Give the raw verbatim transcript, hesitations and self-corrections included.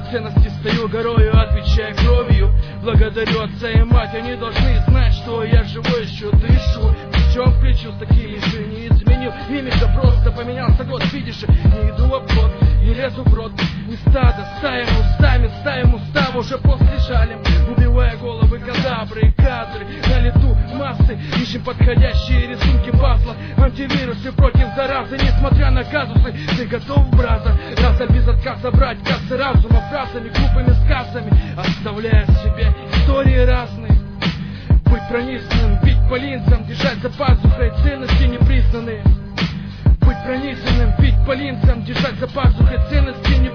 ценности стою горою, отвечая кровью. Благодарю отца и мать, они должны знать, что я живой еще дышу. Плечом к плечу с такими же не изменил имидж, просто поменялся год. Видишь, не иду в обход, не лезу в рот. Не стадо, стаем устами, ставим устав уже после жалем, убивая головы кадабры и кадры. На лету массы, ищем подходящие рисунки пазла. Антивирусы против заразы, несмотря на казусы. Ты готов, браза? Раза без отказа брать кассы разума фразами, глупыми сказами, оставляя себе истории разные. Быть пронизанным, бить по линзам, держать за пазухой ценности непризнанные. Быть пронизанным, бить по линзам, держать за пазухой ценности непризнанные.